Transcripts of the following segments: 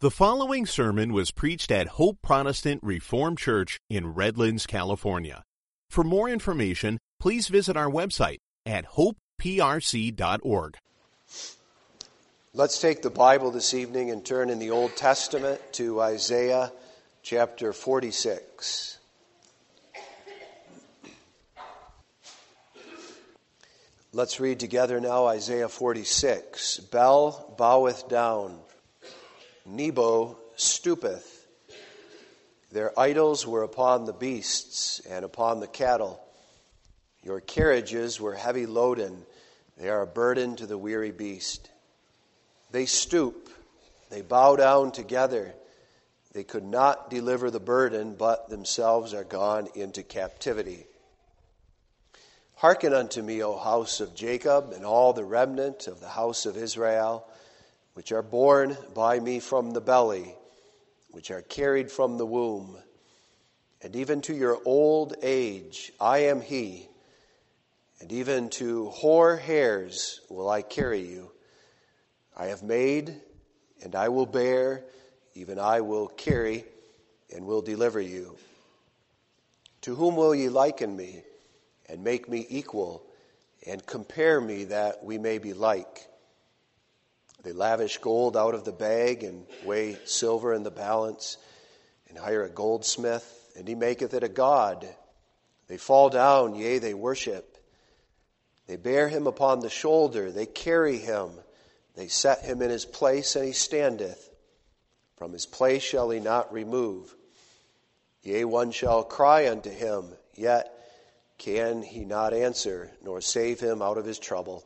The following sermon was preached at Hope Protestant Reformed Church in Redlands, California. For more information, please visit our website at hopeprc.org. Let's take the Bible this evening and turn in the Old Testament to Isaiah chapter 46. Let's read together now Isaiah 46. Bel boweth down, Nebo stoopeth. Their idols were upon the beasts and upon the cattle. Your carriages were heavy loaden. They are a burden to the weary beast. They stoop. They bow down together. They could not deliver the burden, but themselves are gone into captivity. Hearken unto me, O house of Jacob, and all the remnant of the house of Israel, which are born by me from the belly, which are carried from the womb. And even to your old age I am he, and even to hoar hairs will I carry you. I have made, and I will bear, even I will carry, and will deliver you. To whom will ye liken me, and make me equal, and compare me that we may be like? They lavish gold out of the bag, and weigh silver in the balance, and hire a goldsmith, and he maketh it a god. They fall down, yea, they worship. They bear him upon the shoulder, they carry him. They set him in his place, and he standeth. From his place shall he not remove. Yea, one shall cry unto him, yet can he not answer, nor save him out of his trouble.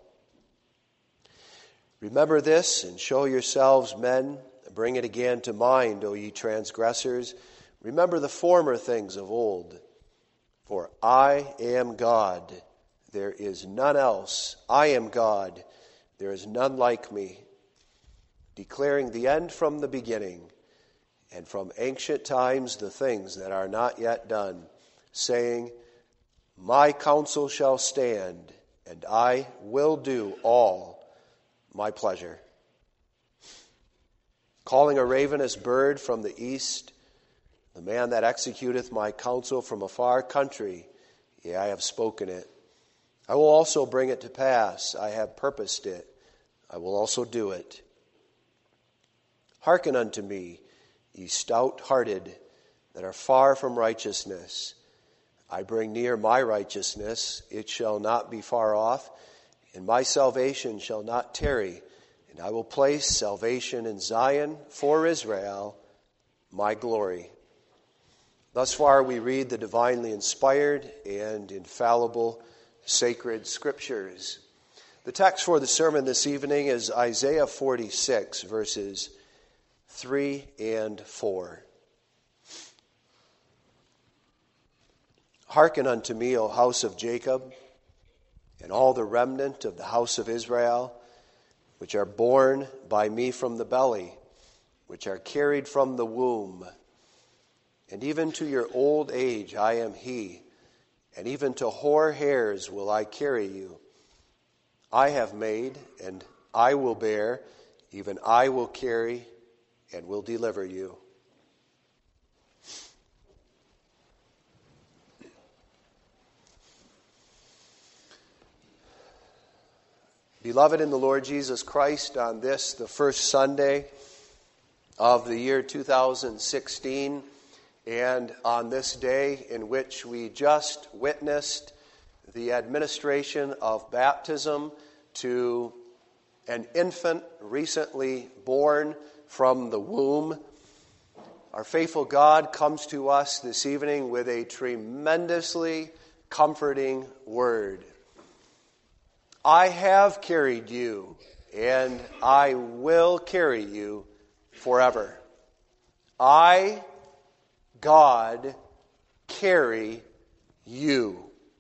Remember this, and show yourselves men. Bring it again to mind, O ye transgressors. Remember the former things of old. For I am God, there is none else. I am God, there is none like me. Declaring the end from the beginning, and from ancient times the things that are not yet done, saying, My counsel shall stand, and I will do all my pleasure. Calling a ravenous bird from the east, the man that executeth my counsel from a far country, yea, I have spoken it. I will also bring it to pass. I have purposed it. I will also do it. Hearken unto me, ye stout-hearted, that are far from righteousness. I bring near my righteousness, it shall not be far off, and my salvation shall not tarry, and I will place salvation in Zion for Israel, my glory. Thus far we read the divinely inspired and infallible sacred scriptures. The text for the sermon this evening is Isaiah 46, verses 3 and 4. Hearken unto me, O house of Jacob, and all the remnant of the house of Israel, which are born by me from the belly, which are carried from the womb. And even to your old age I am he, and even to hoar hairs will I carry you. I have made, and I will bear, even I will carry, and will deliver you. Beloved in the Lord Jesus Christ, on this, the first Sunday of the year 2016, and on this day in which we just witnessed the administration of baptism to an infant recently born from the womb, our faithful God comes to us this evening with a tremendously comforting word. I have carried you, and I will carry you forever. I, God, carry you.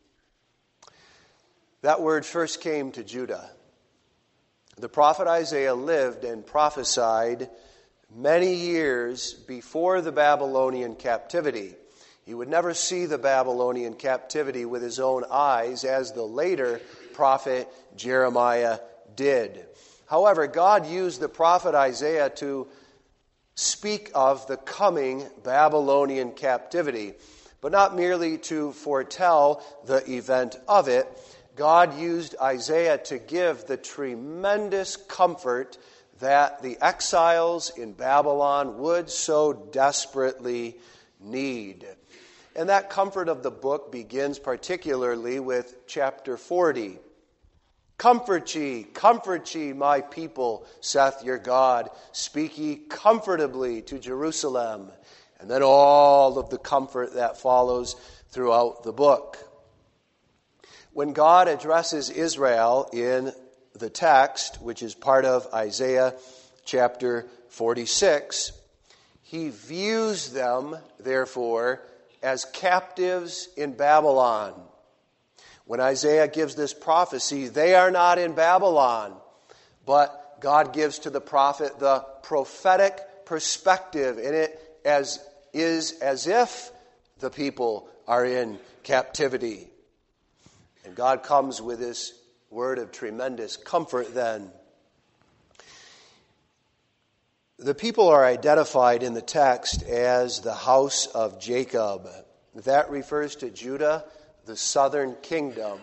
That word first came to Judah. The prophet Isaiah lived and prophesied many years before the Babylonian captivity. He would never see the Babylonian captivity with his own eyes, as the later prophet Jeremiah did. However, God used the prophet Isaiah to speak of the coming Babylonian captivity, but not merely to foretell the event of it. God used Isaiah to give the tremendous comfort that the exiles in Babylon would so desperately need. And that comfort of the book begins particularly with chapter 40. Comfort ye, my people, saith your God. Speak ye comfortably to Jerusalem. And then all of the comfort that follows throughout the book. When God addresses Israel in the text, which is part of Isaiah chapter 46, he views them, therefore, as captives in Babylon. When Isaiah gives this prophecy, they are not in Babylon, but God gives to the prophet the prophetic perspective in it as if the people are in captivity. And God comes with this word of tremendous comfort then. The people are identified in the text as the house of Jacob. That refers to Judah, the southern kingdom,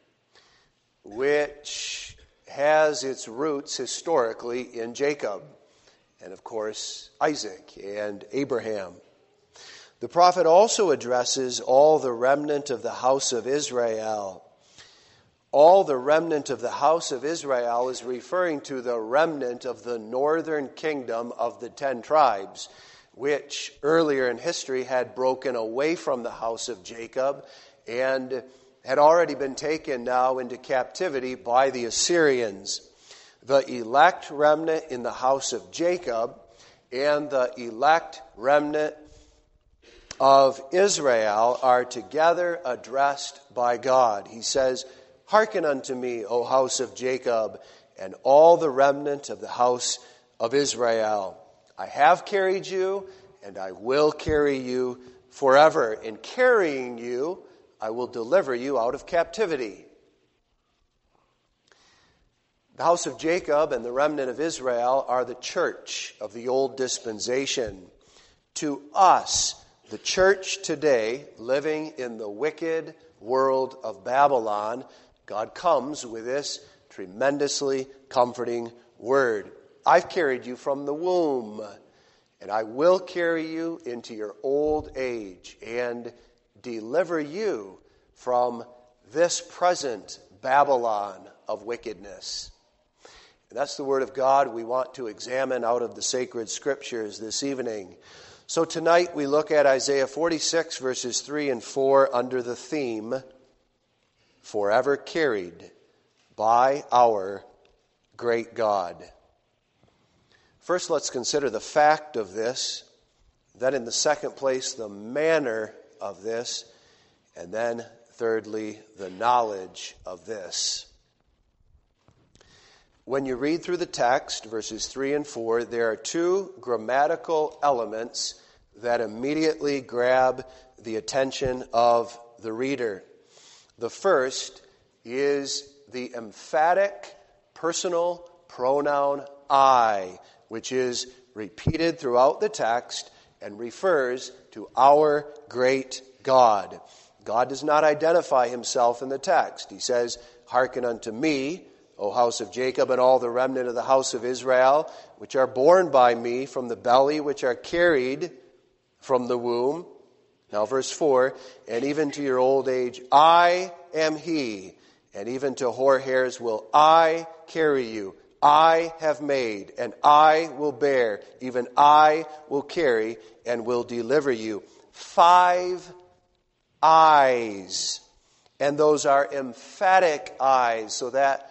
which has its roots historically in Jacob, and of course Isaac and Abraham. The prophet also addresses all the remnant of the house of Israel. All the remnant of the house of Israel is referring to the remnant of the northern kingdom of the 10 tribes, which earlier in history had broken away from the house of Jacob and had already been taken now into captivity by the Assyrians. The elect remnant in the house of Jacob and the elect remnant of Israel are together addressed by God. He says, "Hearken unto me, O house of Jacob, and all the remnant of the house of Israel. I have carried you, and I will carry you forever. In carrying you, I will deliver you out of captivity." The house of Jacob and the remnant of Israel are the church of the old dispensation. To us, the church today, living in the wicked world of Babylon, God comes with this tremendously comforting word. I've carried you from the womb, and I will carry you into your old age and deliver you from this present Babylon of wickedness. And that's the word of God we want to examine out of the sacred scriptures this evening. So tonight we look at Isaiah 46 verses 3 and 4 under the theme, Forever Carried by Our Great God. First, let's consider the fact of this. Then in the second place, the manner of this. And then, thirdly, the knowledge of this. When you read through the text, verses 3 and 4, there are two grammatical elements that immediately grab the attention of the reader. The first is the emphatic personal pronoun I, which is repeated throughout the text and refers to our great God. God does not identify himself in the text. He says, "Hearken unto me, O house of Jacob, and all the remnant of the house of Israel, which are born by me from the belly, which are carried from the womb." Now verse 4, "And even to your old age, I am he, and even to hoar hairs will I carry you. I have made, and I will bear, even I will carry, and will deliver you." 5 eyes, and those are emphatic eyes, so that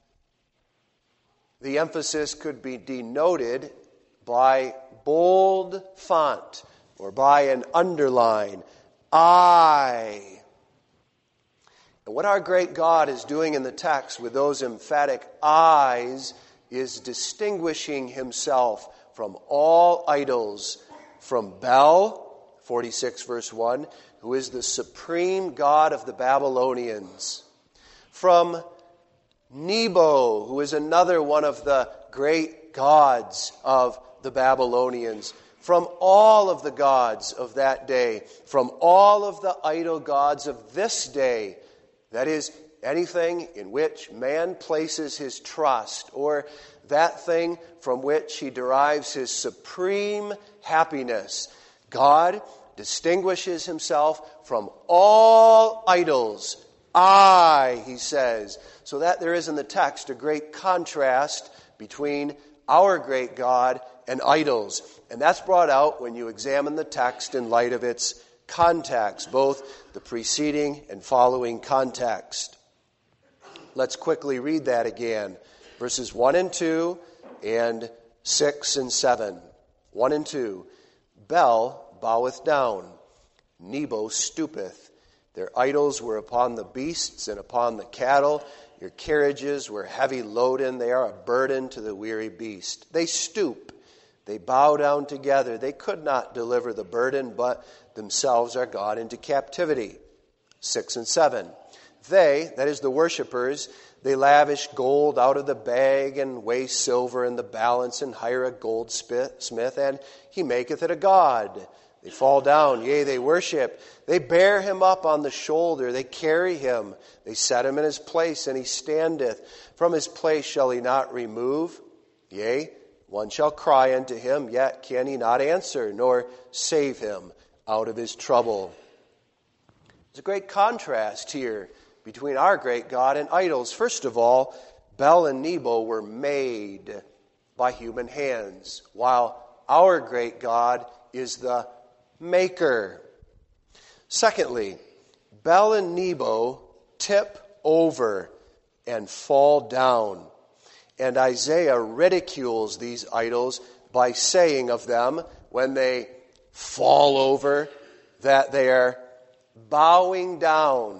the emphasis could be denoted by bold font or by an underline. I. And what our great God is doing in the text with those emphatic eyes is distinguishing himself from all idols, from Bel, 46 verse 1, who is the supreme god of the Babylonians, from Nebo, who is another one of the great gods of the Babylonians, from all of the gods of that day, from all of the idol gods of this day, that is, anything in which man places his trust, or that thing from which he derives his supreme happiness. God distinguishes himself from all idols. I, he says. So that there is in the text a great contrast between our great God and idols. And that's brought out when you examine the text in light of its context, both the preceding and following context. Let's quickly read that again. Verses 1 and 2 and 6 and 7. 1 and 2. Bel boweth down, Nebo stoopeth. Their idols were upon the beasts and upon the cattle. Your carriages were heavy loaden. They are a burden to the weary beast. They stoop. They bow down together. They could not deliver the burden, but themselves are gone into captivity. 6 and 7. They, that is the worshipers, they lavish gold out of the bag and weigh silver in the balance and hire a goldsmith, and he maketh it a god. They fall down, yea, they worship. They bear him up on the shoulder. They carry him. They set him in his place, and he standeth. From his place shall he not remove. Yea, one shall cry unto him, yet can he not answer, nor save him out of his trouble. There's a great contrast here between our great God and idols. First of all, Bel and Nebo were made by human hands, while our great God is the maker. Secondly, Bel and Nebo tip over and fall down. And Isaiah ridicules these idols by saying of them, when they fall over, that they are bowing down.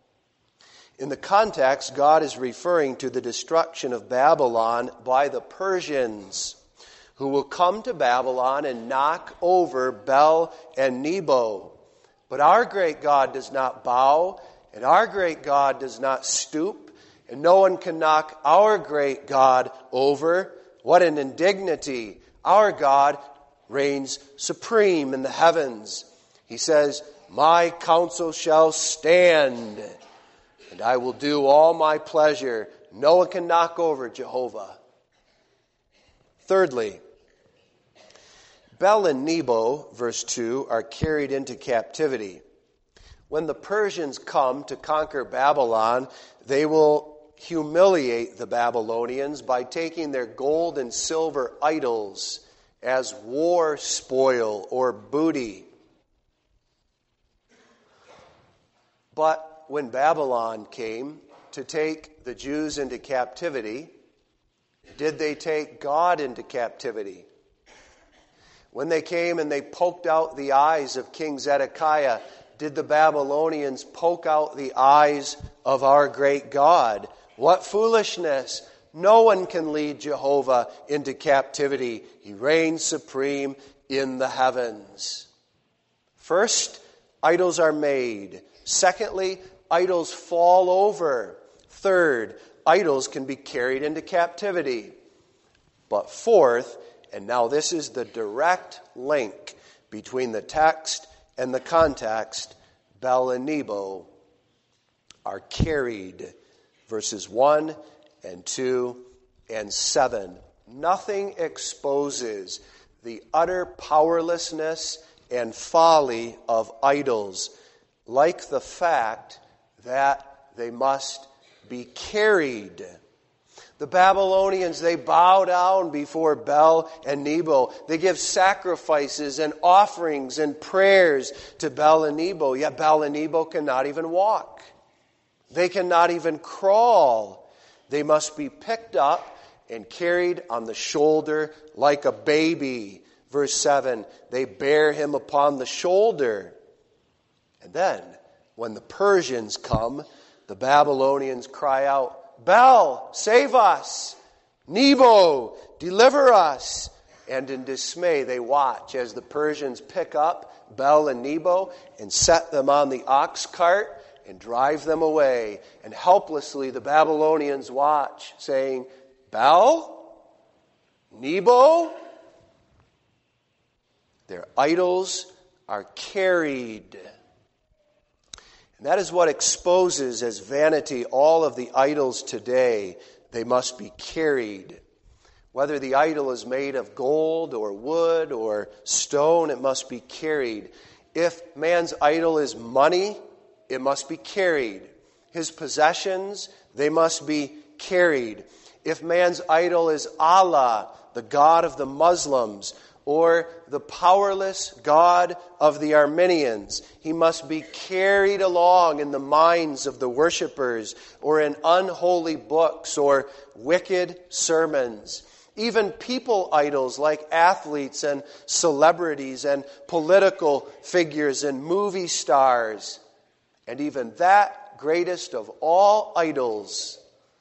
In the context, God is referring to the destruction of Babylon by the Persians, who will come to Babylon and knock over Bel and Nebo. But our great God does not bow, and our great God does not stoop, and no one can knock our great God over. What an indignity! Our God reigns supreme in the heavens. He says, my counsel shall stand, and I will do all my pleasure. No one can knock over Jehovah. Thirdly, Bel and Nebo, verse 2, are carried into captivity. When the Persians come to conquer Babylon, they will humiliate the Babylonians by taking their gold and silver idols as war spoil or booty. But when Babylon came to take the Jews into captivity, did they take God into captivity? When they came and they poked out the eyes of King Zedekiah, did the Babylonians poke out the eyes of our great God? What foolishness! No one can lead Jehovah into captivity. He reigns supreme in the heavens. First, idols are made. Secondly, idols fall over. Third, idols can be carried into captivity. But fourth, and now this is the direct link between the text and the context, Bel and Nebo are carried. Verses 1 and 2 and 7. Nothing exposes the utter powerlessness and folly of idols like the fact that they must be carried. The Babylonians, they bow down before Bel and Nebo. They give sacrifices and offerings and prayers to Bel and Nebo. Yet Bel and Nebo cannot even walk. They cannot even crawl. They must be picked up and carried on the shoulder like a baby. Verse 7, they bear him upon the shoulder. And then, when the Persians come, the Babylonians cry out, Bel, save us! Nebo, deliver us! And in dismay they watch as the Persians pick up Bel and Nebo and set them on the ox cart and drive them away. And helplessly the Babylonians watch, saying, Bel? Nebo? Their idols are carried. And that is what exposes as vanity all of the idols today. They must be carried. Whether the idol is made of gold or wood or stone, it must be carried. If man's idol is money, it must be carried. His possessions, they must be carried. If man's idol is Allah, the God of the Muslims, or the powerless God of the Armenians, he must be carried along in the minds of the worshipers, or in unholy books or wicked sermons. Even people idols like athletes and celebrities and political figures and movie stars. And even that greatest of all idols,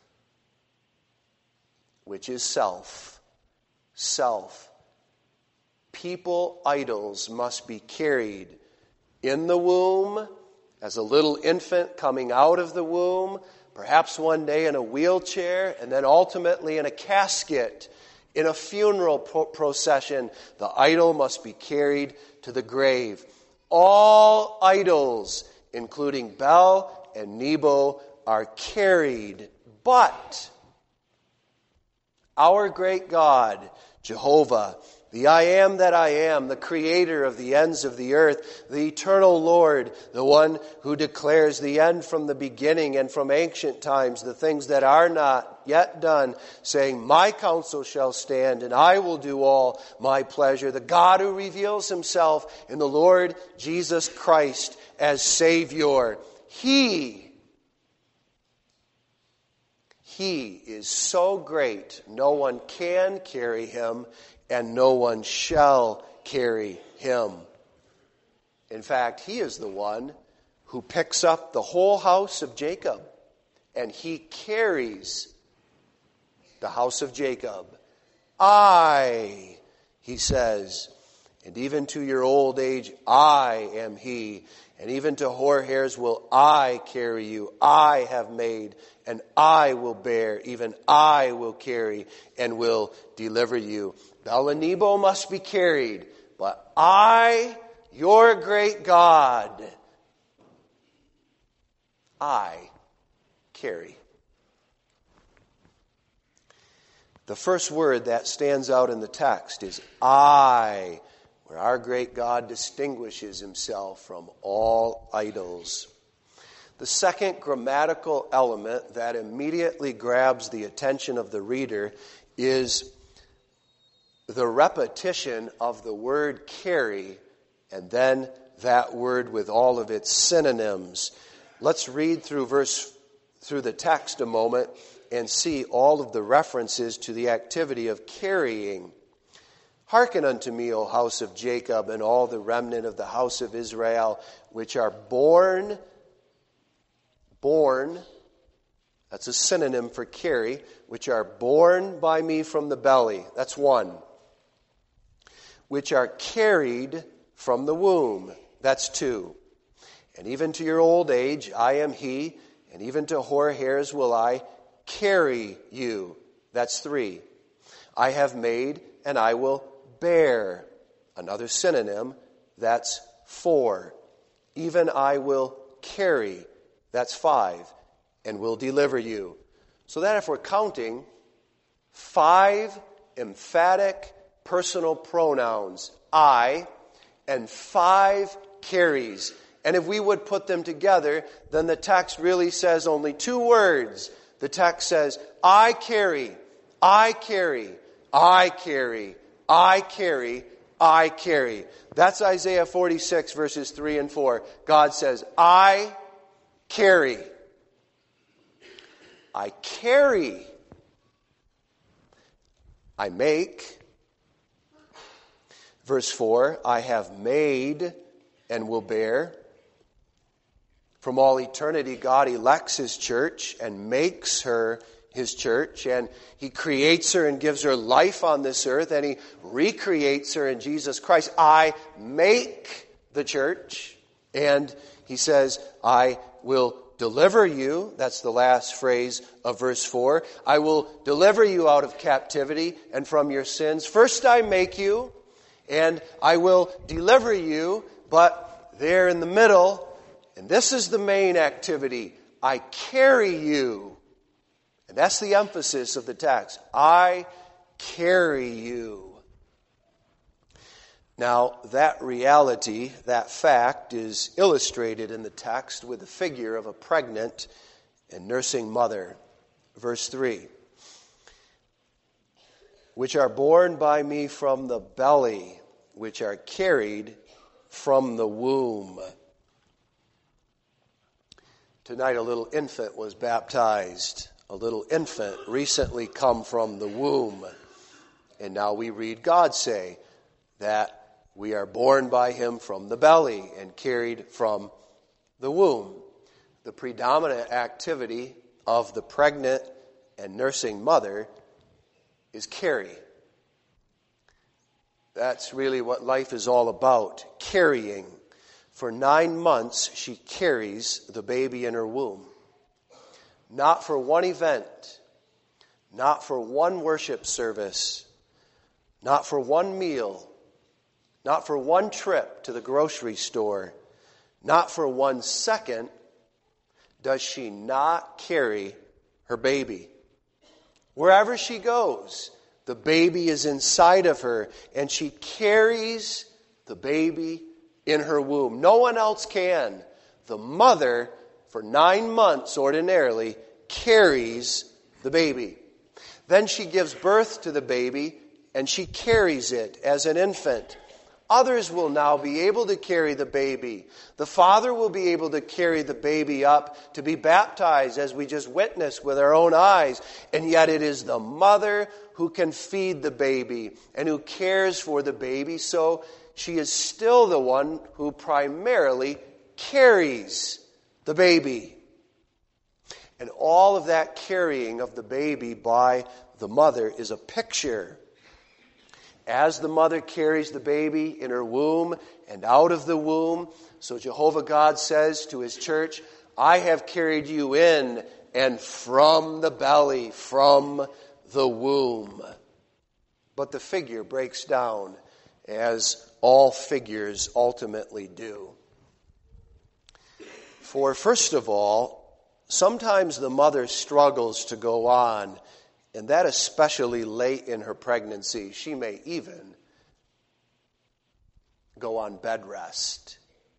which is self. Self. People idols must be carried in the womb, as a little infant coming out of the womb, perhaps one day in a wheelchair, and then ultimately in a casket. In a funeral procession, the idol must be carried to the grave. All idols, including Bel and Nebo, are carried. But our great God, Jehovah, the I am that I am, the creator of the ends of the earth, the eternal Lord, the one who declares the end from the beginning and from ancient times, the things that are not yet done, saying, my counsel shall stand and I will do all my pleasure. The God who reveals himself in the Lord Jesus Christ as Savior. He is so great, no one can carry him, and no one shall carry him. In fact, he is the one who picks up the whole house of Jacob, and he carries the house of Jacob. I, he says, and even to your old age, I am he, and even to hoar hairs will I carry you. I have made, and I will bear, even I will carry, and will deliver you. Bel and Nebo must be carried, but I, your great God, I carry. The first word that stands out in the text is I, where our great God distinguishes himself from all idols. The second grammatical element that immediately grabs the attention of the reader is the repetition of the word carry, and then that word with all of its synonyms. Let's read through the text a moment and see all of the references to the activity of carrying. Hearken unto me, O house of Jacob, and all the remnant of the house of Israel, which are born, that's a synonym for carry, which are born by me from the belly. That's one. Which are carried from the womb. That's two. And even to your old age, I am he, and even to hoar hairs will I carry you. That's three. I have made, and I will bear. Another synonym, that's four. Even I will carry. That's five. And will deliver you. So that if we're counting, 5 emphatic personal pronouns, I, and 5 carries. And if we would put them together, then the text really says only 2 words. The text says, I carry, I carry, I carry, I carry, I carry. That's Isaiah 46 verses 3 and 4. God says, I carry. I carry. I make. Verse 4, I have made and will bear. From all eternity, God elects his church and makes her his church, and he creates her and gives her life on this earth, and he recreates her in Jesus Christ. I make the church, and he says, I will deliver you. That's the last phrase of verse 4. I will deliver you out of captivity and from your sins. First I make you, And I will deliver you, but there in the middle, and this is the main activity, I carry you. And that's the emphasis of the text. I carry you. Now, that reality, that fact, is illustrated in the text with the figure of a pregnant and nursing mother. Verse 3. Which are born by me from the belly, which are carried from the womb. Tonight a little infant was baptized. A little infant recently come from the womb. And now we read God say that we are born by him from the belly and carried from the womb. The predominant activity of the pregnant and nursing mother is carry. That's really what life is all about, carrying. For 9 months, she carries the baby in her womb. Not for one event, not for one worship service, not for one meal, not for one trip to the grocery store, not for 1 second does she not carry her baby. Wherever she goes, the baby is inside of her, and she carries the baby in her womb. No one else can. The mother, for 9 months ordinarily, carries the baby. Then she gives birth to the baby, and she carries it as an infant. Others will now be able to carry the baby. The father will be able to carry the baby up to be baptized, as we just witnessed with our own eyes. And yet it is the mother who can feed the baby and who cares for the baby. So she is still the one who primarily carries the baby. And all of that carrying of the baby by the mother is a picture. As the mother carries the baby in her womb and out of the womb, so Jehovah God says to his church, I have carried you in and from the belly, from the womb. But the figure breaks down, as all figures ultimately do. For first of all, sometimes the mother struggles to go on, and that especially late in her pregnancy. She may even go on bed rest.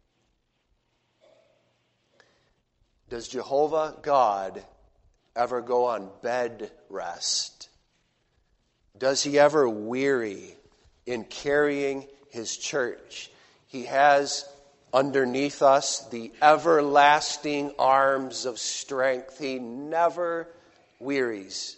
Does Jehovah God ever go on bed rest? Does he ever weary in carrying his church? He has underneath us the everlasting arms of strength. He never wearies.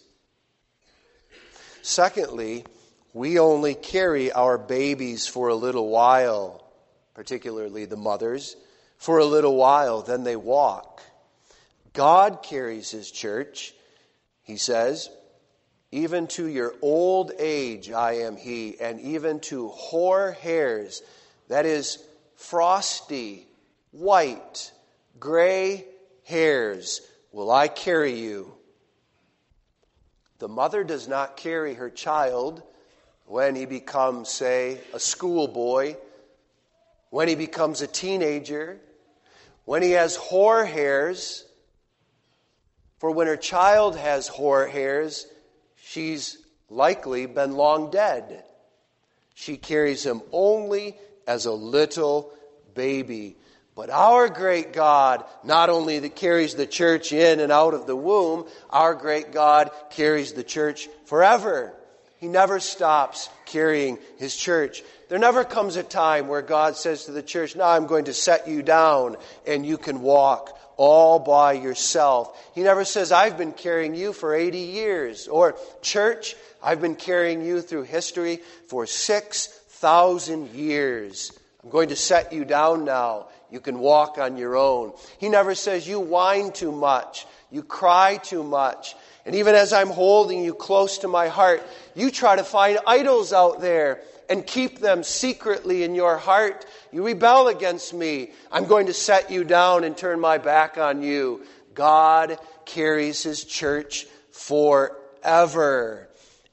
Secondly, we only carry our babies for a little while, particularly the mothers, for a little while, then they walk. God carries his church, he says, even to your old age I am he, and even to hoar hairs, that is frosty, white, gray hairs, will I carry you. The mother does not carry her child when he becomes, say, a schoolboy, when he becomes a teenager, when he has hoar hairs. For when her child has hoar hairs, she's likely been long dead. She carries him only as a little baby. But our great God not only that carries the church in and out of the womb, our great God carries the church forever. He never stops carrying his church. There never comes a time where God says to the church, now I'm going to set you down and you can walk all by yourself. He never says, I've been carrying you for 80 years. Or, church, I've been carrying you through history for 6,000 years. I'm going to set you down now. You can walk on your own. He never says, you whine too much. You cry too much. And even as I'm holding you close to my heart, you try to find idols out there and keep them secretly in your heart. You rebel against me. I'm going to set you down and turn my back on you. God carries his church forever.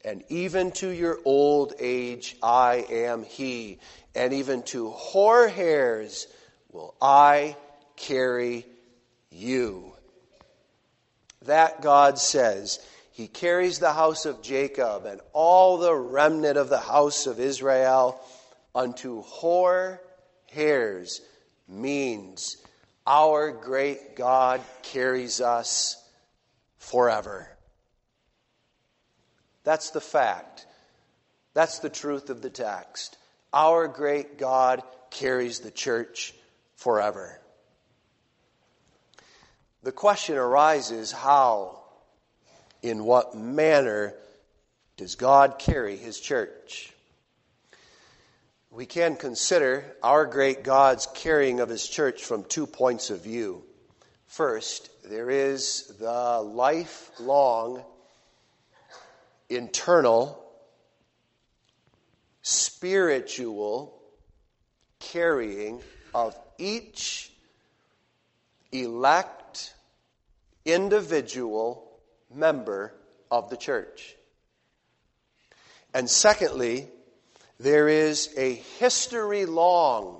and even to your old age I am he, and even to hoar hairs will I carry you. That God says he carries the house of Jacob and all the remnant of the house of Israel unto hoar hairs means our great God carries us forever. That's the fact. That's the truth of the text. Our great God carries the church forever. The question arises, how, in what manner does God carry his church? We can consider our great God's carrying of his church from 2 points of view. First, there is the lifelong, internal, spiritual carrying of each elect individual member of the church. And secondly, there is a history-long,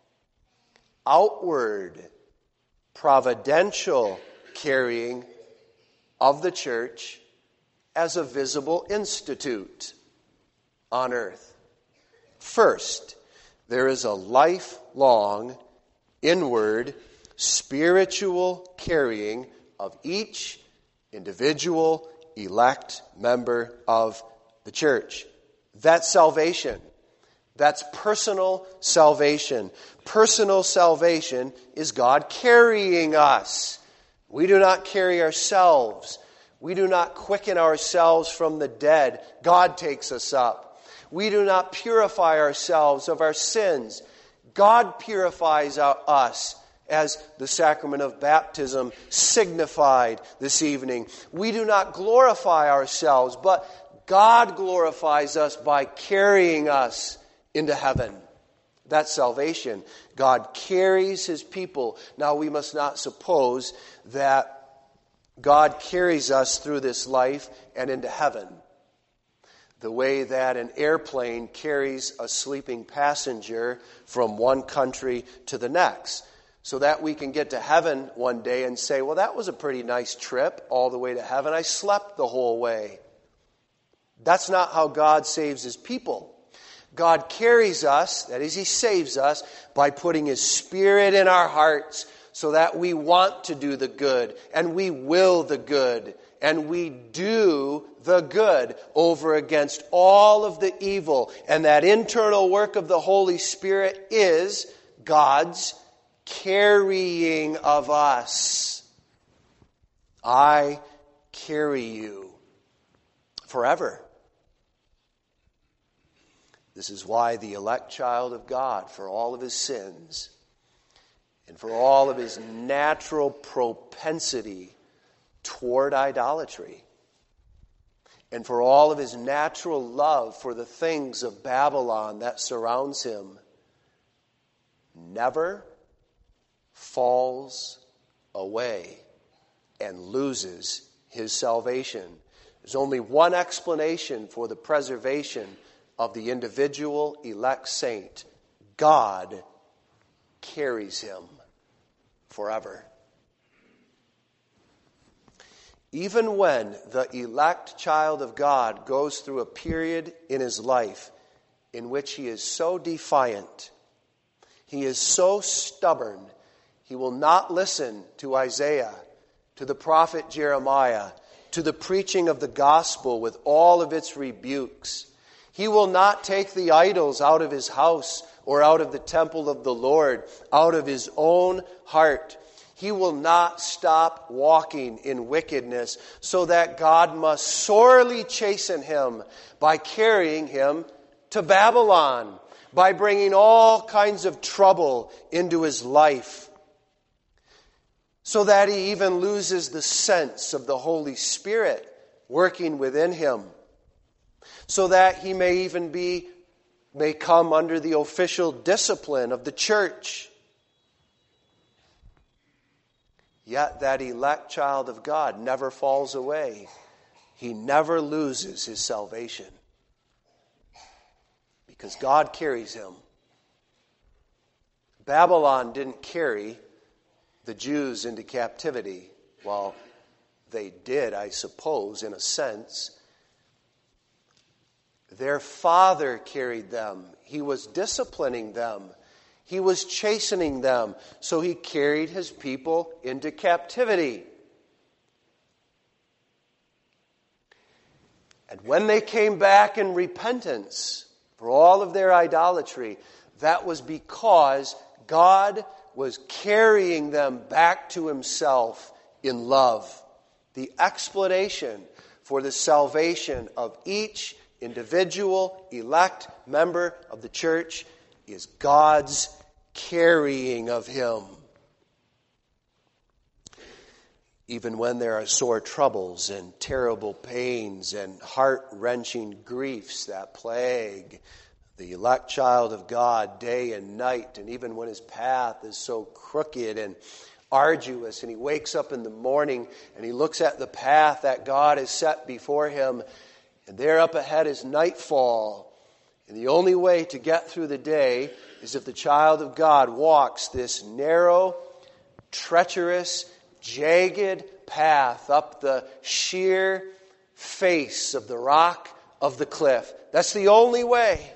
outward, providential carrying of the church as a visible institute on earth. First, there is a lifelong, inward, spiritual carrying of each individual elect member of the church. That's salvation. That's personal salvation. Personal salvation is God carrying us. We do not carry ourselves. We do not quicken ourselves from the dead. God takes us up. We do not purify ourselves of our sins. God purifies us, as the sacrament of baptism signified this evening. We do not glorify ourselves, but God glorifies us by carrying us into heaven. That's salvation. God carries his people. Now we must not suppose that God carries us through this life and into heaven the way that an airplane carries a sleeping passenger from one country to the next, so that we can get to heaven one day and say, well, that was a pretty nice trip all the way to heaven. I slept the whole way. That's not how God saves his people. God carries us, that is, he saves us, by putting his Spirit in our hearts so that we want to do the good, and we will the good, and we do the good over against all of the evil. And that internal work of the Holy Spirit is God's carrying of us. I carry you forever. This is why the elect child of God, for all of his sins and for all of his natural propensity toward idolatry, and for all of his natural love for the things of Babylon that surrounds him, never falls away and loses his salvation. There's only one explanation for the preservation of the individual elect saint. God carries him forever. Even when the elect child of God goes through a period in his life in which he is so defiant, he is so stubborn, he will not listen to Isaiah, to the prophet Jeremiah, to the preaching of the gospel with all of its rebukes. He will not take the idols out of his house or out of the temple of the Lord, out of his own heart. He will not stop walking in wickedness, so that God must sorely chasten him by carrying him to Babylon, by bringing all kinds of trouble into his life, so that he even loses the sense of the Holy Spirit working within him, so that he may come under the official discipline of the church. Yet that elect child of God never falls away. he never loses his salvation. Because God carries him. Babylon didn't carry the Jews into captivity. Well, they did, I suppose, in a sense. Their father carried them. He was disciplining them. He was chastening them. So he carried his people into captivity. And when they came back in repentance for all of their idolatry, that was because God was carrying them back to himself in love. The explanation for the salvation of each individual elect member of the church is God's carrying of him. Even when there are sore troubles and terrible pains and heart-wrenching griefs that plague the elect child of God day and night, and even when his path is so crooked and arduous, and he wakes up in the morning and he looks at the path that God has set before him, and there up ahead is nightfall, and the only way to get through the day is if the child of God walks this narrow, treacherous, jagged path up the sheer face of the rock of the cliff. That's the only way.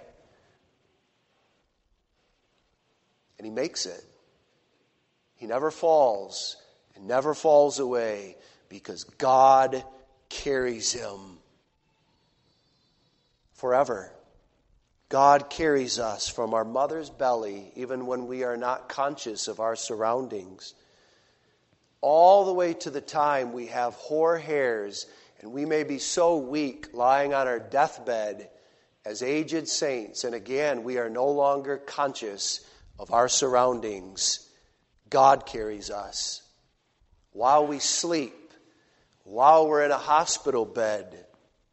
And he makes it. He never falls and never falls away because God carries him forever. God carries us from our mother's belly even when we are not conscious of our surroundings. All the way to the time we have hoar hairs and we may be so weak lying on our deathbed as aged saints, and again we are no longer conscious of our surroundings. God carries us. While we sleep, while we're in a hospital bed,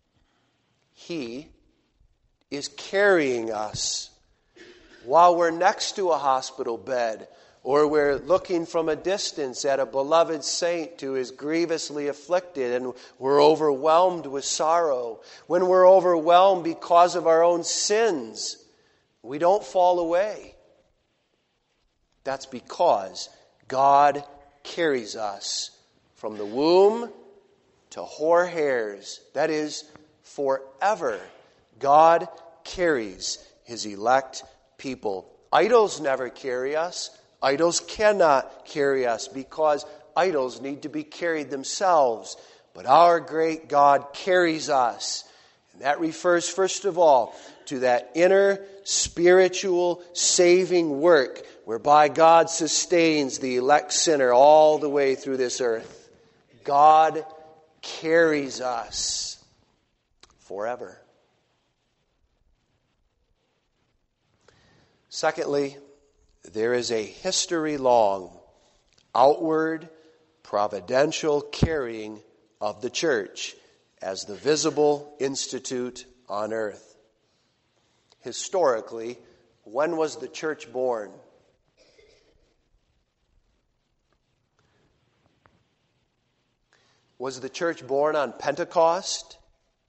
he is carrying us. While we're next to a hospital bed, or we're looking from a distance at a beloved saint who is grievously afflicted and we're overwhelmed with sorrow, when we're overwhelmed because of our own sins, we don't fall away. That's because God carries us from the womb to hoar hairs. That is, forever. God carries his elect people. Idols never carry us. Idols cannot carry us because idols need to be carried themselves. But our great God carries us. And that refers, first of all, to that inner spiritual saving work whereby God sustains the elect sinner all the way through this earth. God carries us forever. Secondly, there is a history-long, outward, providential carrying of the church as the visible institute on earth. Historically, when was the church born? Was the church born on Pentecost?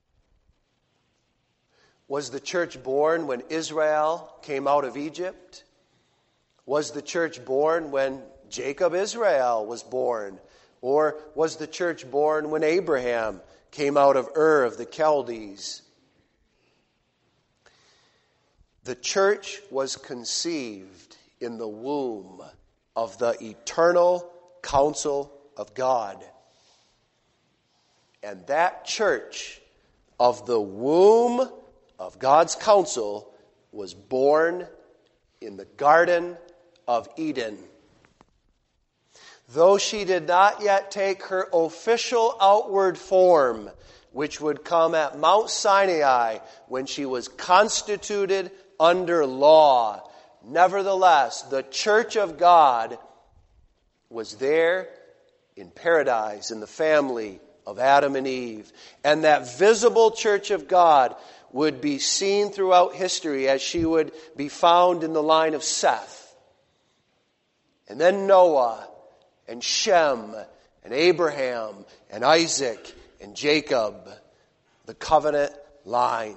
Was the church born when Israel came out of Egypt? Was the church born when Jacob Israel was born? Or was the church born when Abraham came out of Ur of the Chaldees? The church was conceived in the womb of the eternal counsel of God. And that church of the womb of God's counsel was born in the Garden of Eden. Though she did not yet take her official outward form, which would come at Mount Sinai when she was constituted under law, nevertheless, the church of God was there in paradise, in the family of Adam and Eve. And that visible church of God would be seen throughout history as she would be found in the line of Seth. And then Noah and Shem and Abraham and Isaac and Jacob. the covenant line.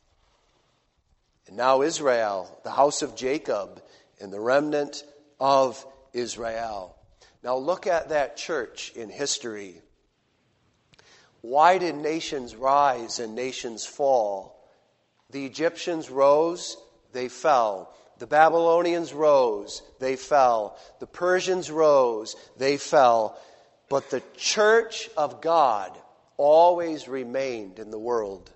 And now Israel, the house of Jacob, and the remnant of Israel. Now look at that church in history. Why did nations rise and nations fall? The Egyptians rose, they fell. The Babylonians rose, they fell. The Persians rose, they fell. But the church of God always remained in the world.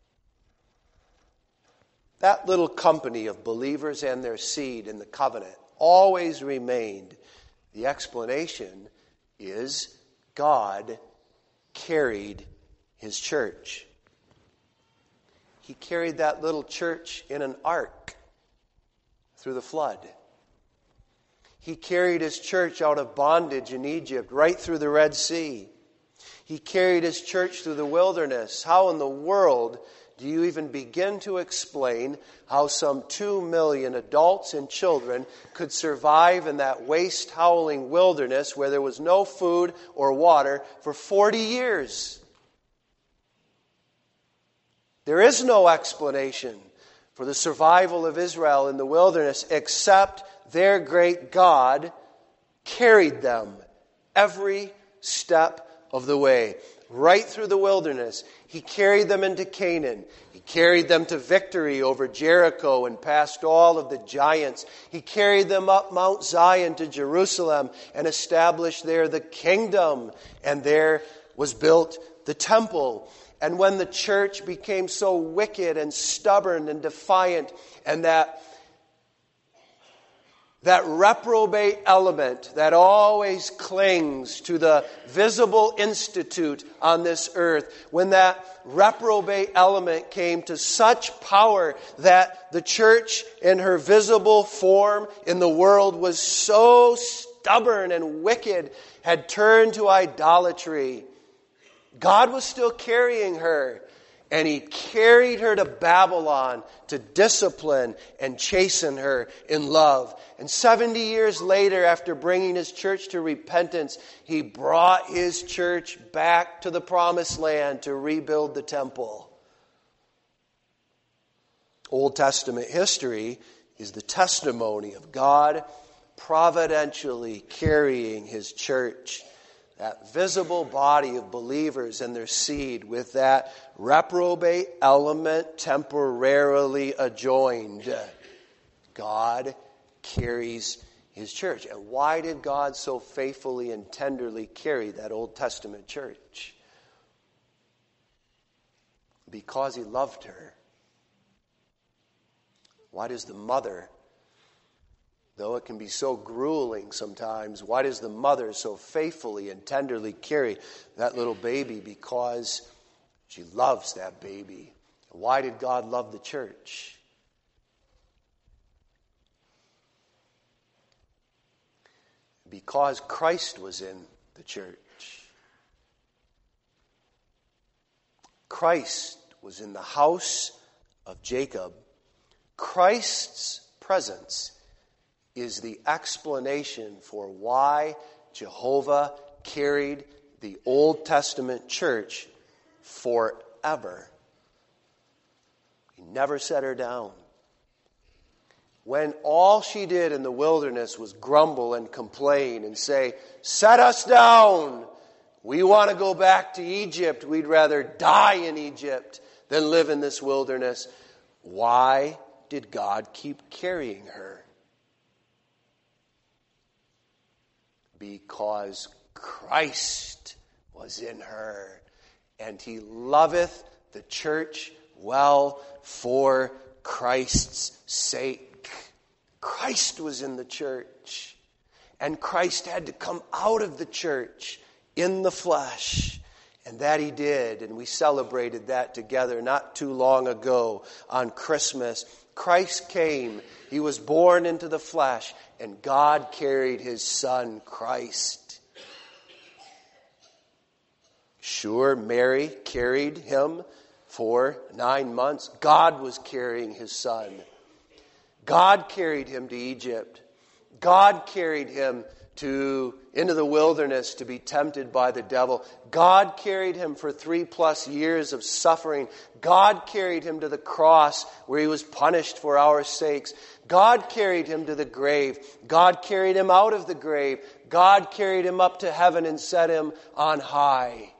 That little company of believers and their seed in the covenant always remained. The explanation is God carried his church. He carried that little church in an ark through the flood. He carried his church out of bondage in Egypt, right through the Red Sea. He carried his church through the wilderness. How in the world do you even begin to explain how some 2 million adults and children could survive in that waste-howling wilderness where there was no food or water for 40 years? There is no explanation for the survival of Israel in the wilderness except their great God carried them every step of the way. Right through the wilderness, he carried them into Canaan. He carried them to victory over Jericho and past all of the giants. He carried them up Mount Zion to Jerusalem and established there the kingdom. And there was built the temple. And when the church became so wicked and stubborn and defiant, and that reprobate element that always clings to the visible institute on this earth, when that reprobate element came to such power that the church in her visible form in the world was so stubborn and wicked, had turned to idolatry, God was still carrying her. And he carried her to Babylon to discipline and chasten her in love. And 70 years later, after bringing his church to repentance, he brought his church back to the promised land to rebuild the temple. Old Testament history is the testimony of God providentially carrying his church, that visible body of believers and their seed, with that reprobate element temporarily adjoined. God carries his church. And why did God so faithfully and tenderly carry that Old Testament church? Because he loved her. Why does the mother, though it can be so grueling sometimes, why does the mother so faithfully and tenderly carry that little baby? Because she loves that baby. Why did God love the church? Because Christ was in the church. Christ was in the house of Jacob. Christ's presence is the explanation for why Jehovah carried the Old Testament church forever. He never set her down. When all she did in the wilderness was grumble and complain and say, "Set us down. We want to go back to Egypt. We'd rather die in Egypt than live in this wilderness." Why did God keep carrying her? Because Christ was in her, and he loveth the church well for Christ's sake. Christ was in the church, and Christ had to come out of the church in the flesh, and that he did, and we celebrated that together not too long ago on Christmas. Christ came, he was born into the flesh, and God carried his son, Christ. Sure, Mary carried him for 9 months. God was carrying his son. God carried him to Egypt. God carried him into the wilderness to be tempted by the devil. God carried him for 3+ years of suffering. God carried him to the cross where he was punished for our sakes. God carried him to the grave. God carried him out of the grave. God carried him up to heaven and set him on high.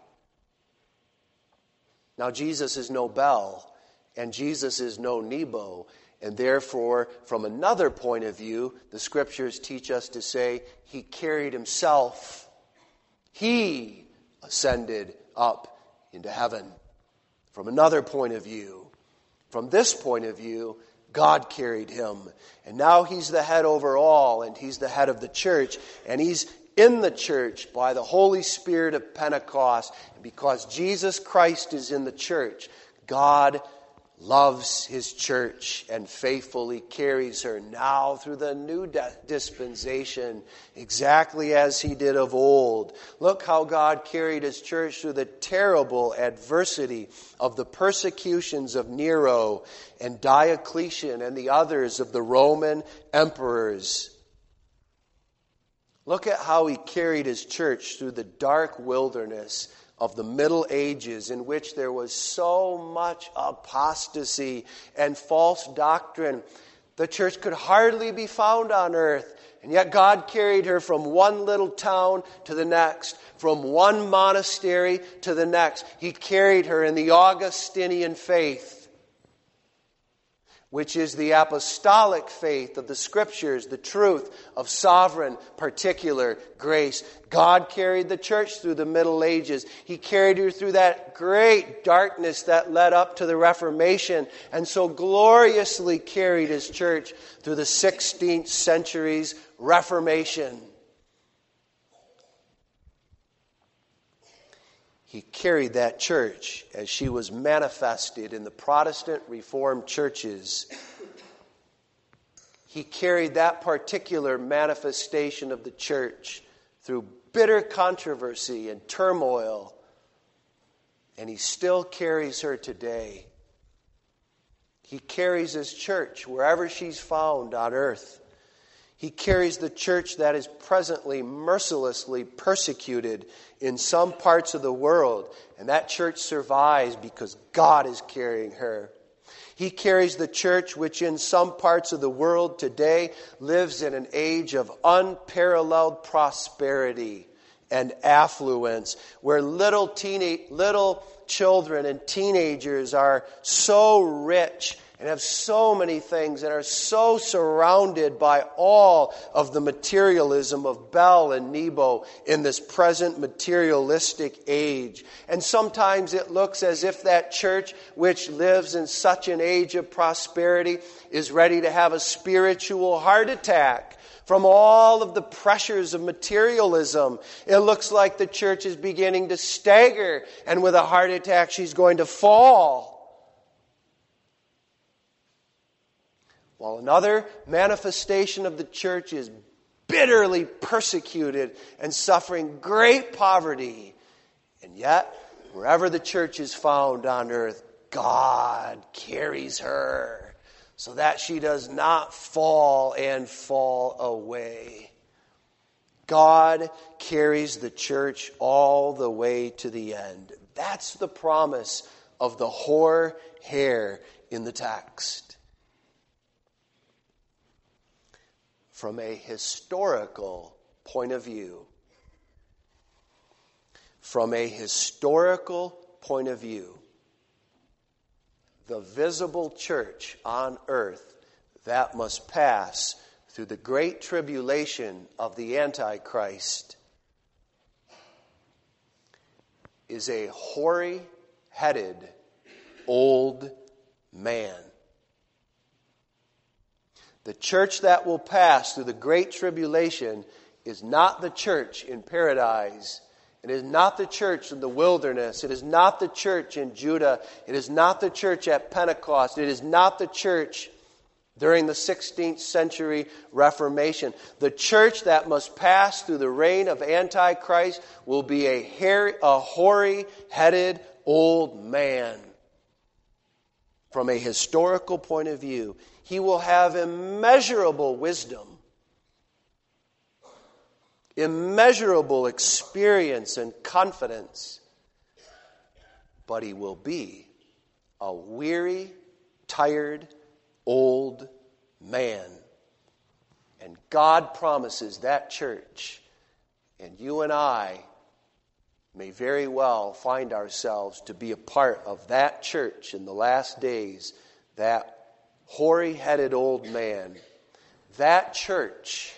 Now Jesus is no Bel, and Jesus is no Nebo. And therefore, from another point of view, the Scriptures teach us to say he carried himself. He ascended up into heaven. From another point of view, from this point of view, God carried him. And now he's the head over all, and he's the head of the church. And he's in the church by the Holy Spirit of Pentecost. And because Jesus Christ is in the church, God loves his church and faithfully carries her now through the new dispensation, exactly as he did of old. Look how God carried his church through the terrible adversity of the persecutions of Nero and Diocletian and the others of the Roman emperors. Look at how he carried his church through the dark wilderness of the Middle Ages, in which there was so much apostasy and false doctrine. The church could hardly be found on earth, and yet God carried her from one little town to the next, from one monastery to the next. He carried her in the Augustinian faith, which is the apostolic faith of the Scriptures, the truth of sovereign, particular grace. God carried the church through the Middle Ages. He carried her through that great darkness that led up to the Reformation, and so gloriously carried his church through the 16th century's Reformation. He carried that church as she was manifested in the Protestant Reformed churches. He carried that particular manifestation of the church through bitter controversy and turmoil, and he still carries her today. He carries his church wherever she's found on earth. He carries the church that is presently mercilessly persecuted in some parts of the world. And that church survives because God is carrying her. He carries the church which in some parts of the world today lives in an age of unparalleled prosperity and affluence, where little children and teenagers are so rich and have so many things and are so surrounded by all of the materialism of Bel and Nebo in this present materialistic age. And sometimes it looks as if that church, which lives in such an age of prosperity, is ready to have a spiritual heart attack from all of the pressures of materialism. It looks like the church is beginning to stagger, and with a heart attack she's going to fall. While another manifestation of the church is bitterly persecuted and suffering great poverty. And yet, wherever the church is found on earth, God carries her so that she does not fall and fall away. God carries the church all the way to the end. That's the promise of the whore in the text. From a historical point of view, the visible church on earth that must pass through the great tribulation of the Antichrist is a hoary-headed old man. The church that will pass through the great tribulation is not the church in paradise. It is not the church in the wilderness. It is not the church in Judah. It is not the church at Pentecost. It is not the church during the 16th century Reformation. The church that must pass through the reign of Antichrist will be a hoary-headed old man. From a historical point of view, he will have immeasurable wisdom. immeasurable experience and confidence, but he will be a weary, tired, old man. And God promises that church, and you and I may very well find ourselves to be a part of that church in the last days, that hoary-headed old man. That church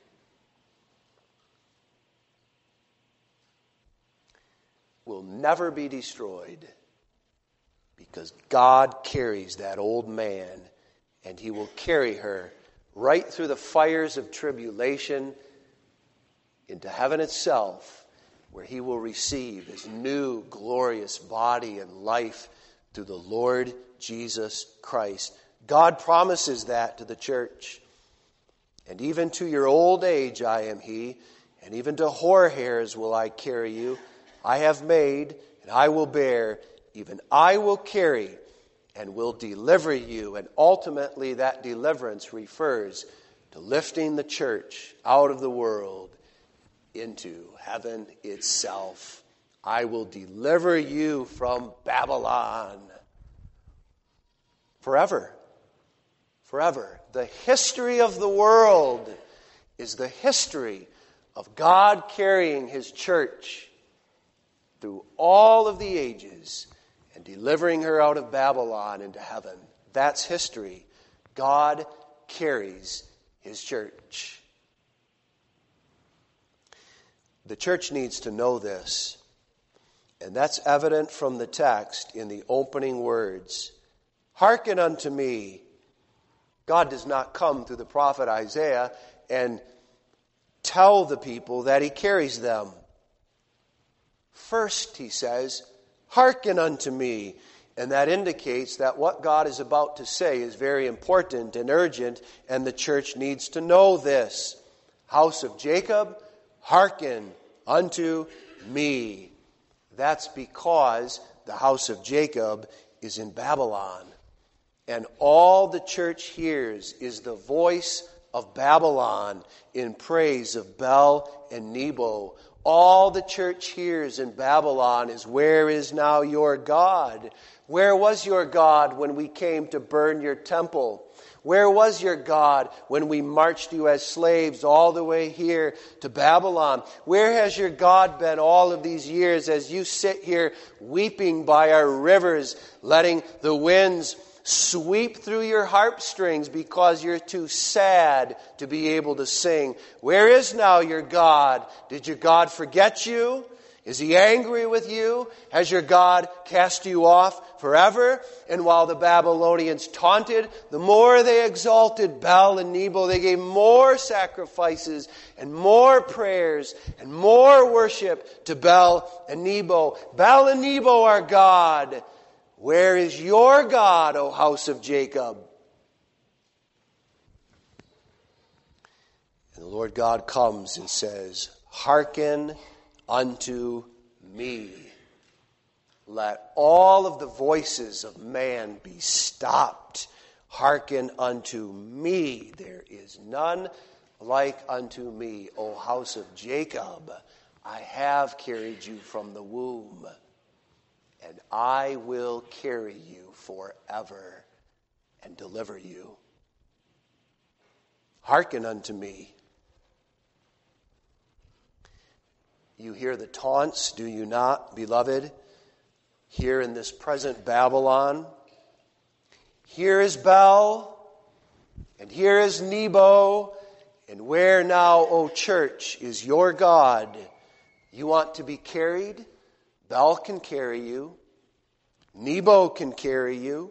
will never be destroyed because God carries that old man, and he will carry her right through the fires of tribulation into heaven itself, where he will receive his new glorious body and life through the Lord Jesus Christ. God promises that to the church. And even to your old age I am he, and even to hoar hairs will I carry you. I have made, and I will bear, even I will carry, and will deliver you. And ultimately that deliverance refers to lifting the church out of the world into heaven itself. I will deliver you from Babylon. Forever. Forever. The history of the world is the history of God carrying his church through all of the ages and delivering her out of Babylon into heaven. That's history. God carries his church. The church needs to know this, and that's evident from the text in the opening words. Hearken unto me. God does not come through the prophet Isaiah and tell the people that he carries them. First, he says, hearken unto me. And that indicates that what God is about to say is very important and urgent, and the church needs to know this. House of Jacob, hearken unto me. That's because the house of Jacob is in Babylon. And all the church hears is the voice of Babylon in praise of Bel and Nebo. All the church hears in Babylon is, where is now your God? Where was your God when we came to burn your temple? Where was your God when we marched you as slaves all the way here to Babylon? Where has your God been all of these years as you sit here weeping by our rivers, letting the winds sweep through your harp strings because you're too sad to be able to sing? Where is now your God? Did your God forget you? Is he angry with you? Has your God cast you off forever? And while the Babylonians taunted, the more they exalted Bel and Nebo, they gave more sacrifices and more prayers and more worship to Bel and Nebo. Bel and Nebo are God. Where is your God, O house of Jacob? And the Lord God comes and says, hearken unto me. Let all of the voices of man be stopped. Hearken unto me. There is none like unto me, O house of Jacob. I have carried you from the womb, and I will carry you forever and deliver you. Hearken unto me. You hear the taunts, do you not, beloved? Here in this present Babylon. Here is Bel, and here is Nebo, and where now, O church, is your God? You want to be carried? Bel can carry you. Nebo can carry you.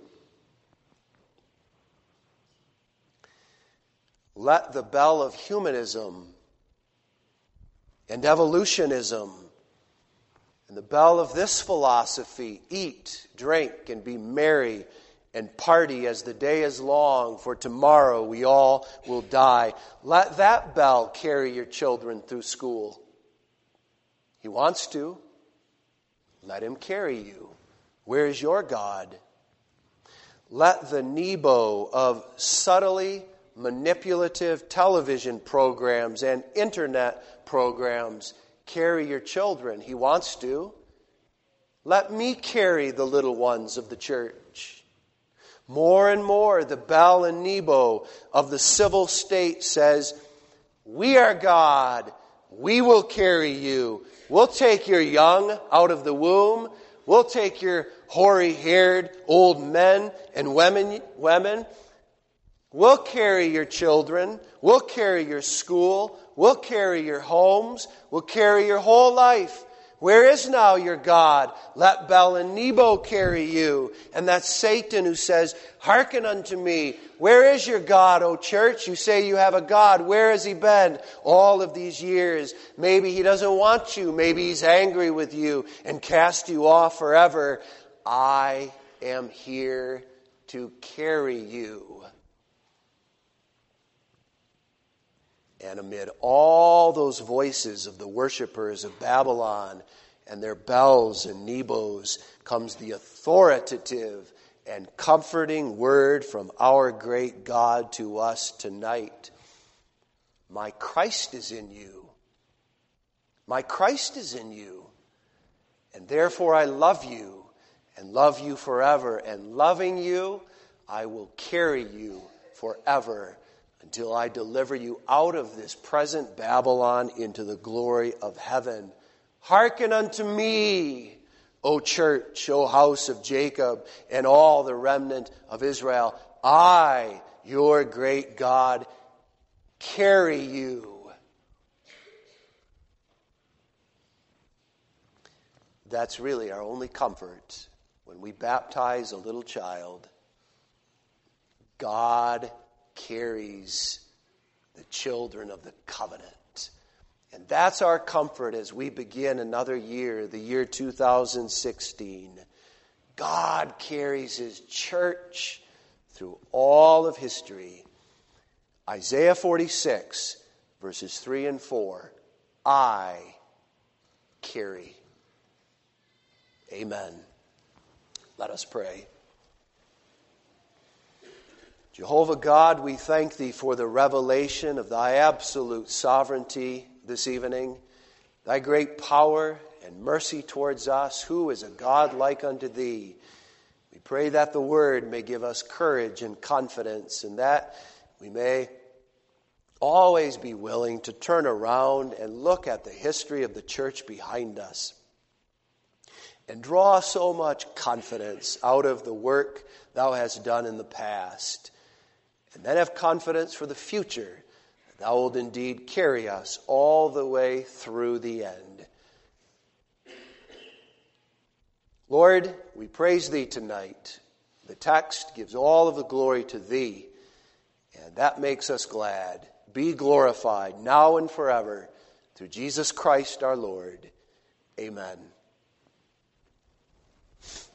Let the bell of humanism and evolutionism and the bell of this philosophy eat, drink, and be merry and party as the day is long, for tomorrow we all will die. Let that bell carry your children through school. He wants to. Let him carry you. Where is your God? Let the Nebo of subtly manipulative television programs and internet programs carry your children. He wants to. Let me carry the little ones of the church. More and more, the Bel and Nebo of the civil state says, we are God. We will carry you. We'll take your young out of the womb. We'll take your hoary-haired old men and women. We'll carry your children. We'll carry your school. We'll carry your homes. We'll carry your whole life. Where is now your God? Let Bel and Nebo carry you. And that's Satan who says, hearken unto me. Where is your God, O church? You say you have a God. Where has he been all of these years? Maybe he doesn't want you. Maybe he's angry with you and cast you off forever. I am here to carry you. And amid all those voices of the worshipers of Babylon and their Bels and Nebos comes the authoritative and comforting word from our great God to us tonight. My Christ is in you. My Christ is in you. And therefore I love you and love you forever. And loving you, I will carry you forever, until I deliver you out of this present Babylon into the glory of heaven. Hearken unto me, O church, O house of Jacob, and all the remnant of Israel. I, your great God, carry you. That's really our only comfort when we baptize a little child. God carries the children of the covenant. And that's our comfort as we begin another year, the year 2016. God carries his church through all of history. Isaiah 46, verses 3 and 4. I carry. Amen. Let us pray. Jehovah God, we thank thee for the revelation of thy absolute sovereignty this evening, thy great power and mercy towards us. Who is a God like unto thee? We pray that the word may give us courage and confidence, and that we may always be willing to turn around and look at the history of the church behind us and draw so much confidence out of the work thou hast done in the past. And then have confidence for the future. Thou wilt indeed carry us all the way through the end. Lord, we praise thee tonight. The text gives all of the glory to thee. And that makes us glad. Be glorified now and forever through Jesus Christ our Lord. Amen.